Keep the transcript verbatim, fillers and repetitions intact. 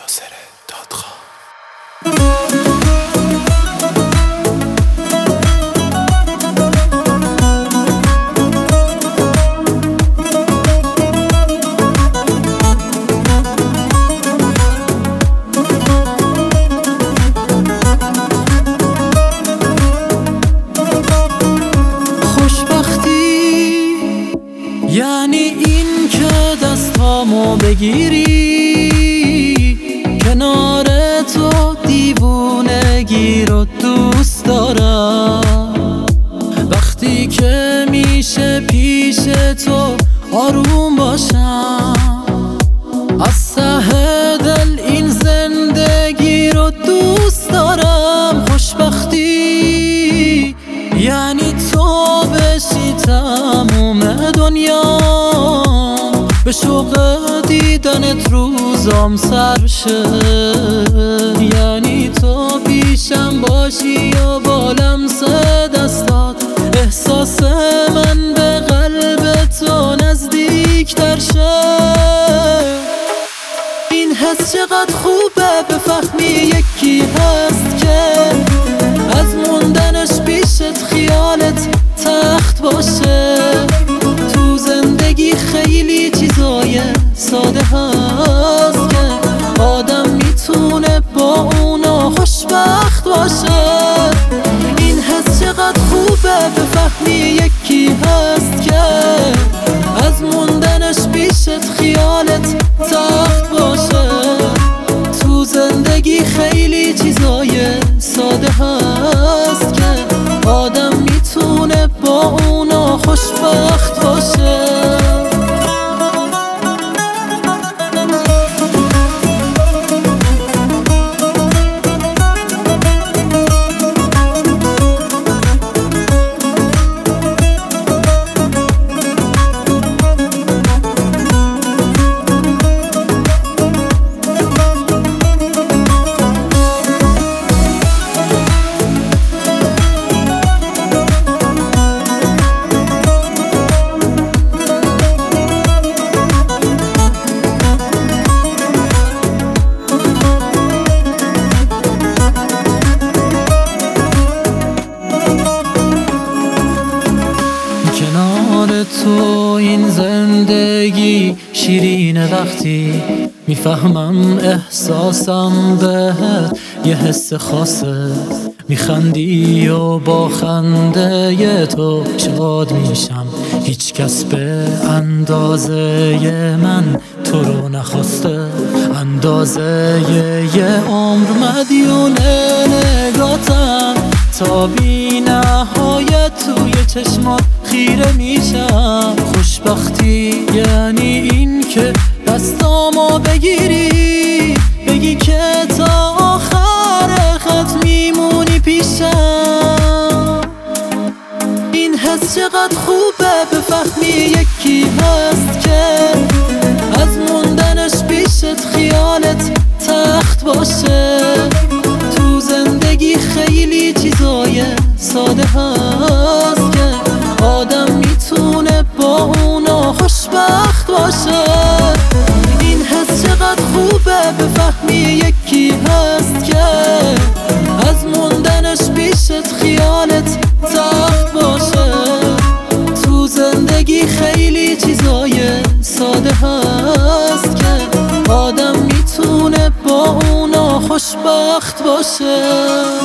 یاسر دادخواه. یعنی این که دستامو بگیری کنار تو دیوونگی رو دوست دارم، وقتی که میشه پیش تو آروم باشم، از ته دل این زندگی رو دوست دارم. خوشبختی یعنی تو بشی تموم دنیا، به شوق دیدنت روزام سر بشه، یعنی تو پیشم باشی و با لمس دستات احساس من به قلب تو نزدیک تر شه. این حس چقدر خوبه بفهمی یکی هست که از موندنش پیشت خیالت تخت باشه. تو زندگی خیلی چیزای ساده هست که آدم میتونه با اونا خوشبخت باشه. این حس چقدر خوبه بفهمی یکی هست که از موندنش پیشت خیالت تخت باشه. تو زندگی خیلی چیزای ساده هست که آدم میتونه با اونا خوشبخت باشه. کنار تو این زندگی شیرینه، وقتی میفهمم احساسم بهت یه حس خاصه، میخندی و با خنده تو شاد میشم. هیچ کس به اندازه من تو رو نخواسته، اندازه یه عمر مدیون نگاتم، تا بی نهایت توی چشمات خیره میشم. خوشبختی یعنی این که دستامو بگیری، بگی که تا آخر خط میمونی پیشم. این حس چقدر خوبه بفهمی یکی هست که از موندنش پیشت خیالت تخت باشه. تو زندگی خیلی چیزای ساده هست که آدم میتونه با اونا خوشبخت باشه. این حس چقدر خوبه بفهمی یکی هست که از موندنش پیشت خیالت تخت باشه. تو زندگی خیلی چیزای ساده هست که آدم میتونه با اونا خوشبخت باشه.